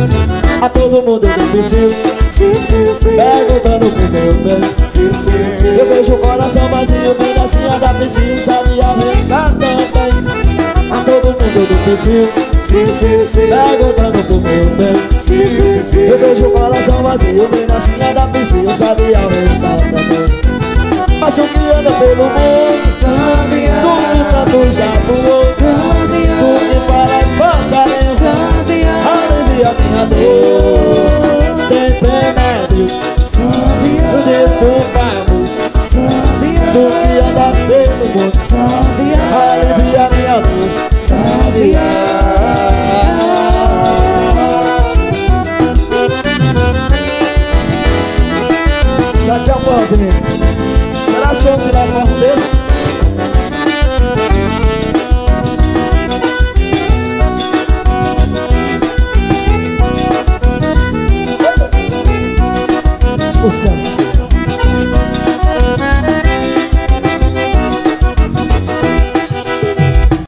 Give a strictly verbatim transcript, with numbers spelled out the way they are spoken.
A todo mundo do vizinho, perguntando pro meu bem. Eu vejo o coração vazio, pedacinha da piscina, sabia brincar também. A todo mundo do vizinho, perguntando pro meu bem. Eu vejo o coração vazio, pedacinha da piscina, sabia brincar também. Mas o que anda pelo mundo, tu que tanto já voou, tu que parece passarinho, alivia minha dor. Tem pena de eu desculpado, tu que andas pelo mundo, alivia minha dor. Isso aqui é um bozinho. Será que o senhor virar um corpo desse? Sucesso.